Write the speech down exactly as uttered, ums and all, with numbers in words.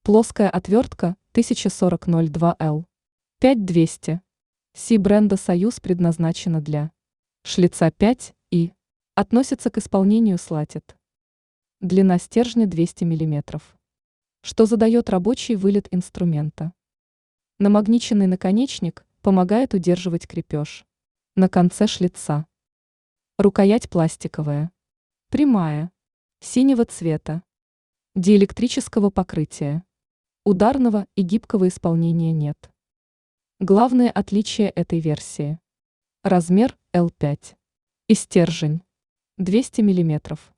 Плоская отвертка тысяча сорок ноль два эл. пять двести. Си бренда «Союз» предназначена для шлица пять и. Относится к исполнению слатит. Длина стержня двести миллиметров. Что задает рабочий вылет инструмента. Намагниченный наконечник помогает удерживать крепеж. На конце шлица. Рукоять пластиковая. Прямая. Синего цвета. Диэлектрического покрытия. Ударного и гибкого исполнения нет. Главное отличие этой версии. Размер эл пять. И стержень двести миллиметров.